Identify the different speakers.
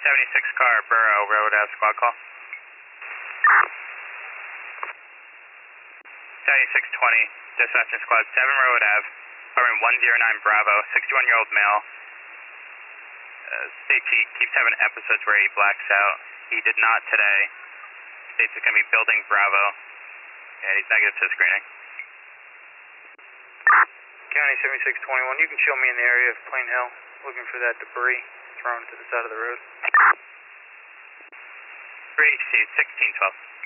Speaker 1: 76 Scarborough Road, squad call. 7620, dispatcher squad, 7 Road Ave, apartment 109 Bravo, 61-year-old male. States he keeps having episodes where he blacks out. He did not today. States it's going to be building Bravo. Yeah, he's negative to screening.
Speaker 2: County 7621, you can show me in the area of Plain Hill, looking for that debris thrown to the side of the road.
Speaker 1: 3HC 1612.